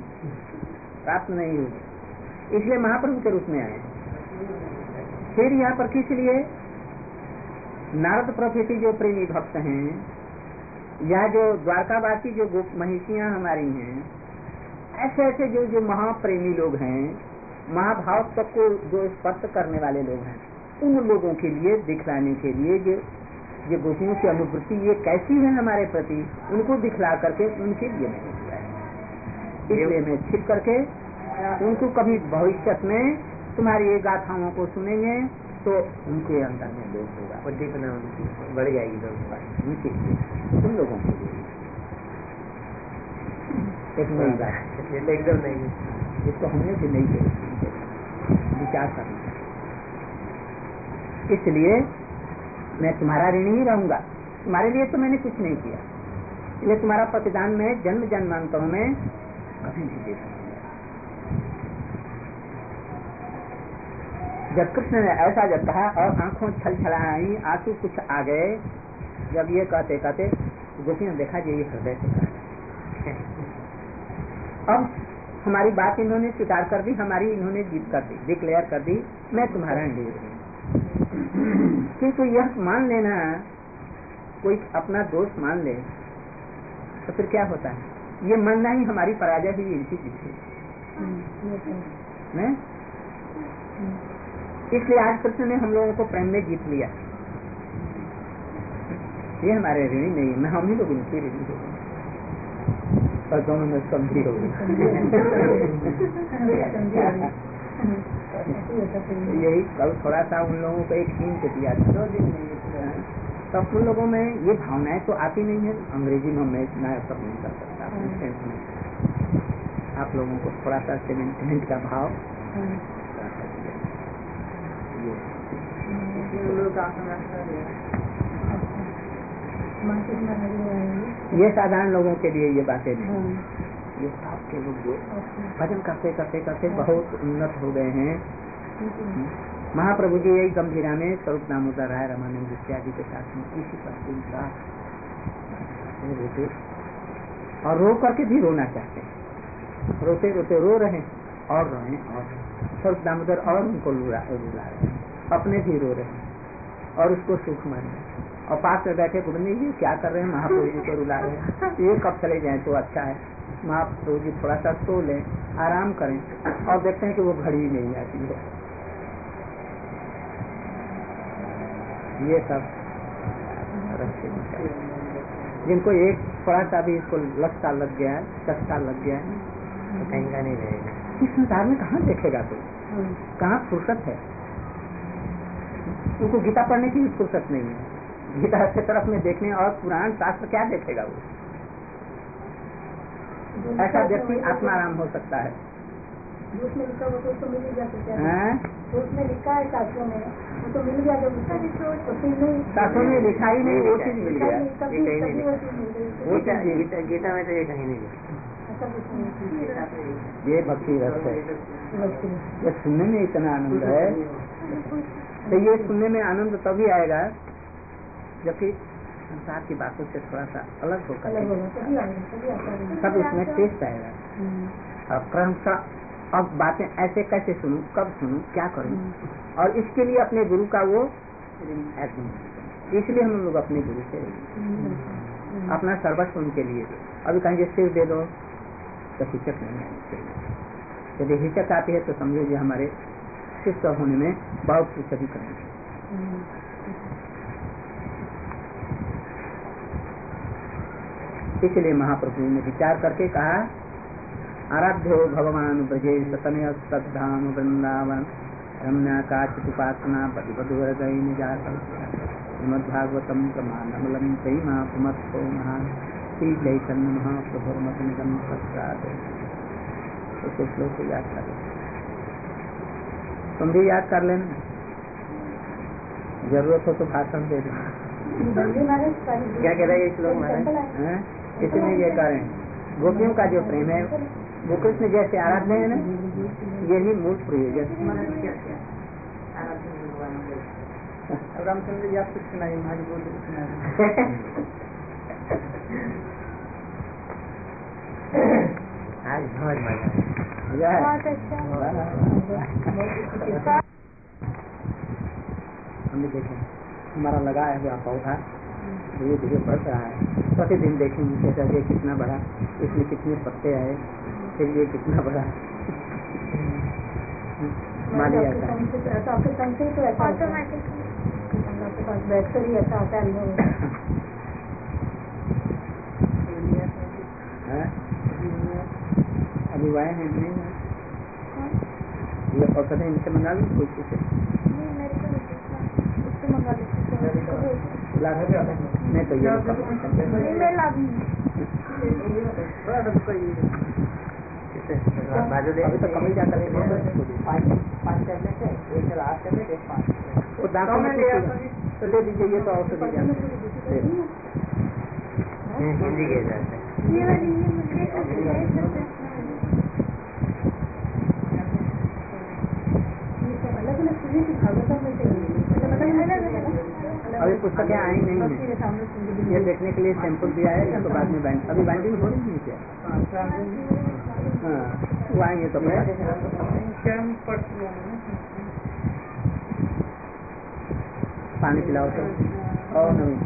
इसलिए महाप्रभु के रूप में आए। फिर यहाँ पर किस लिए नारद प्रभृति जो प्रेमी भक्त हैं, या जो द्वारकावासी जो गोप महिषियां हमारी हैं, ऐसे ऐसे जो जो महाप्रेमी लोग हैं, महाभाव तक को जो स्पर्श करने वाले लोग हैं, उन लोगों के लिए दिखलाने के लिए ये गोपियों की अनुभूति ये कैसी है हमारे प्रति, उनको दिखला करके उनके लिए नहीं किया है। इसलिए मैं छिप करके उनको कभी भविष्य में तुम्हारी ये गाथाओं को सुनेंगे तो उनके अंदर में लोग होगा, उद्दीपना बढ़ जाएगी उनके लिए, तुम लोगों के लिए एक नई बात, एकदम नहीं, इसको हमने भी नहीं देखी, विचार करना। इसलिए मैं तुम्हारा ऋणी ही रहूंगा, तुम्हारे लिए तो मैंने कुछ नहीं किया, इसलिए तुम्हारा प्रतिदान में जन्म जन्मांतरों में कभी नहीं दे सकूंगा। जब कृष्ण ने ऐसा जब कहा और आंखों छल छलाई, आंसू कुछ आ गए, जब ये कहते कहते गोपी ने देखा ये हृदय से कहा। अब हमारी बात इन्होंने स्वीकार कर दी, हमारी इन्होंने जीत कर दी, डिक्लेयर कर दी, मैं तुम्हारा ऋणी हूँ। किंतु यह मान लेना, कोई अपना दोष मान ले तो फिर क्या होता है, ये मानना ही हमारी पराजय हुई इनकी जीत। इसलिए आज कृष्ण ने हम लोगों को प्रेम में जीत लिया, ये हमारे ऋणी नहीं है, हम ही लोग इनके ऋणी हो गए, और दोनों में समझी हो गई। यही कल थोड़ा सा उन लोगों को एक हिंट दिया था, तब उन लोगों में ये भावनाएं तो आती नहीं है, अंग्रेजी में मैं इतना सब नहीं कर सकता, आप लोगों को थोड़ा सा सेंटिमेंट का भाव ये साधारण लोगों के लिए ये बातें नहीं, ये टॉप के लोग जो भजन करते करते करते बहुत उन्नत हो गए हैं। महाप्रभु जी यही गंभीरा में स्वरूप दामोदर राय रामानंद इत्यादि के साथ में किसी पर उनका रोते और रो करके भी रोना चाहते हैं, रोते रोते रो रहे और रोए और स्वरूप दामोदर और उनको रुला रहे हैं, अपने भी रो रहे हैं और उसको सुख मान रहे हैं, और पास में बैठे गोविंद जी क्या कर रहे हैं, महाप्रभु जी को रुला रहे हैं, ये कब चले जाए तो अच्छा है, महाप्रभु जी थोड़ा सा सो लें, आराम करें, और देखते हैं कि वो घड़ी नहीं आती है। ये सब जिनको एक थोड़ा सा भी इसको लचका लग गया है, चस्का लग गया है, तो कहीं का नहीं रहेगा। इस संसार में कहाँ देखेगा कोई, कहाँ फुर्सत है, उनको गीता पढ़ने की भी फुर्सत नहीं है, गीता के तरफ में देखने और पुराण शास्त्र क्या देखेगा वो। ऐसा व्यक्ति आत्माराम हो सकता है, उसमें लिखा वो तो मिल गया तो क्या तो उसमें लिखा है शास्त्रों में वो तो मिल गया जब शास्त्रों में लिखा ही नहीं, वो चीज मिल गया। गीता में तो ये कहीं नहीं लिखा। ये भक्ति रस है, ये सुनने में इतना आनंद है। तो ये सुनने में आनंद तभी आएगा जबकि संसार की बातों से थोड़ा सा अलग होकर तब उसमें टेस्ट आएगा। और क्रम का अब बातें ऐसे कैसे सुनूं, कब सुनूं, क्या करूं, और इसके लिए अपने गुरु का वो इसलिए हम लोग अपने गुरु से अपना सर्वस्व उनके लिए। अभी कहेंगे सिर दे दो तो हिचक नहीं आनी चाहिए। यदि हिचक आती है तो समझो ये हमारे शिष्य होने में बहुत कुछ अभी करेंगे। इसलिए महाप्रभु ने विचार करके कहा आराध्यो भगवान ब्रजे सतनय सद्धाम वृंदावन रम्या काचिदुपासना बधुवर गई निजाकर श्रीमद्भागवतम प्रमाणमलम तैमा पुमत्तो महा श्री चैतन्य महाप्रभुर्मत निगम सत्साद। तो श्लोक को याद कर तुम भी याद कर लेना, जरूरत हो तो भाषण दे देना। क्या कह रहे हैं इस लोग महाराज? इसमें ये करें गोपियों का जो प्रेम है वो कृष्ण जैसे आराध्य है ना, यही मूल प्रयोजन। रामचंद्र जी आप कुछ सुनाइए, महाराज बोल आज बहुत मजा है। हमने देखे हमारा लगा है पौधा धीरे धीरे बढ़ रहा है, प्रतिदिन देखेंगे कैसा ये कितना बड़ा, इसमें कितने पत्ते आए, फिर ये कितना बड़ा माली आता है। आपके संग से तो ऐसा ऑटोमेटिक आपके पास बैठकर ही ऐसा आता है अभी वाए हैं नहीं ये पौधा है, इनसे मंगा लो कोई चीज नहीं तो ये अभी तो कम ही जाता है। वो दांतों में तो दे दीजिए, ये तो औषधि हिंदी के अभी पुस्तकें आई नहीं है, ये देखने के लिए सैंपल दिया है, तो बाद में अभी बाइंडिंग हो रही है क्या? हाँ वो आएंगे तो पानी पिलाओ तो और नहीं।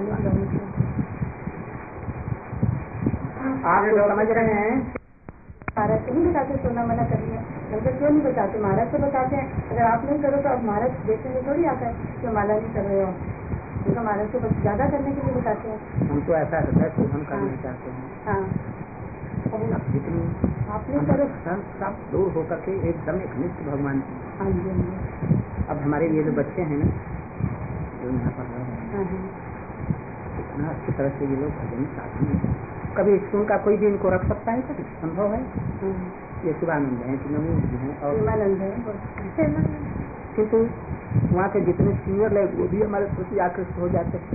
आप लोग समझ रहे हैं महाराज से नहीं बताते, सोना मना करिए, मतलब क्यों नहीं बताते? महाराज से बताते हैं, अगर आप नहीं करो तो अब महाराज देखेंगे थोड़ी आकर जो माला नहीं कर रहे हो, तो महाराज से ज्यादा करने के लिए बताते हैं। हम तो ऐसा होता है तो हम करना चाहते हैं। हाँ जितनी आपने करो सब दूर होकर के एकदम एक नित्य भगवान। हाँ जी अब हमारे ये जो बच्चे हैं ना जो यहाँ पर रह रहे हैं, इतना अच्छी तरह से ये लोग भजन साधन में कभी स्कूल का कोई भी इनको रख सकता है, कभी संभव है? ये शिवानंद है कि नमो है और किंतु वहाँ के जितने सीनियर लोग वो भी हमारे प्रति आकृष्ट हो जाते हैं।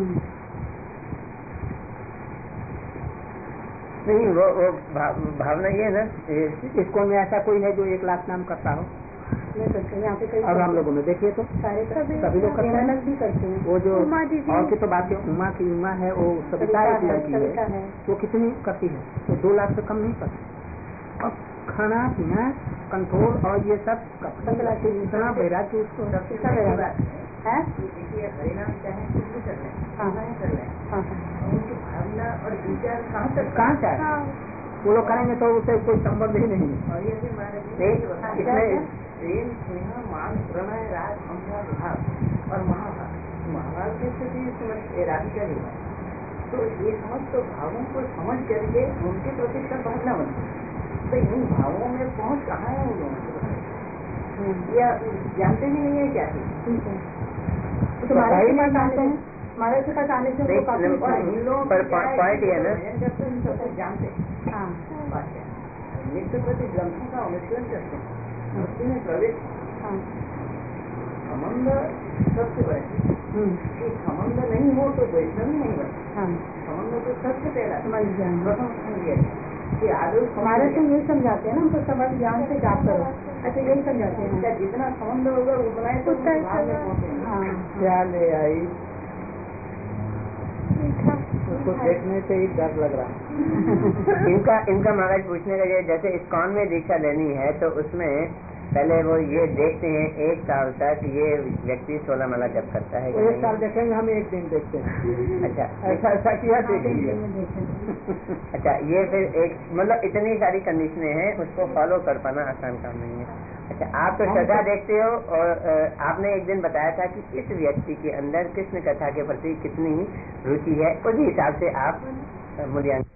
नहीं वो भावना ये है ना, स्कूल में ऐसा कोई है जो 1 लाख नाम करता हो? यहाँ पे और हम लोगों में देखिए तो सभी लोग करते हैं। वो जो और की तो बात है, उमा है वो सविता एक लड़की है, वो कितनी करती है? वो 2 लाख से कम नहीं करती। अब खाना पीना कंट्रोल और ये सब इतना वैराग्य उसको कहाँ से वो लोग करेंगे तो उसे कोई संबंध ही नहीं। प्रेम स्नेह मान प्रणय राज संसार भाव और महाभारत में से भी राधिका भी है, तो ये समस्त भावों को समझ करके उनके प्रति सब भावना बनती है। तो इन भावों में पहुँच कहाँ है उन लोगों या जानते ही नहीं है क्या है। तो महाराज के पास आते हैं, महाराज के पास आने से पॉइंट ये ना जानते नित्य प्रति ग्रंथों का अनुशीलन करते हैं, भक्ति में प्रवेश संबंध सबसे बड़े कि संबंध नहीं हो तो वैष्णव ही नहीं बनता। संबंध तो सबसे पहला प्रथम स्थान दिया कि आदर हमारे से यही समझाते हैं ना, हमको संबंध ज्ञान से जाप करो, अच्छा यही समझाते हैं। जितना संबंध होगा उतना ही तो भाव में पहुंचेगा। क्या ले आई उसको देखने से ही डर लग रहा। इनका महाराज पूछने का ये, जैसे इस्कॉन में दीक्षा लेनी है तो उसमें पहले वो ये देखते हैं 1 साल तक ये व्यक्ति 16 माला जप करता है। 1 साल देखेंगे, हम 1 दिन देखते हैं। अच्छा, ऐसा किया देखेंगे। अच्छा, ये फिर एक मतलब इतनी सारी कंडीशनें हैं, उसको फॉलो कर पाना आसान काम नहीं है। अच्छा, आप तो श्रद्धा देखते हो और आपने एक दिन बताया था कि इस व्यक्ति के अंदर कृष्ण कथा के प्रति कितनी रुचि है, उसी हिसाब से आप मूल्यांकन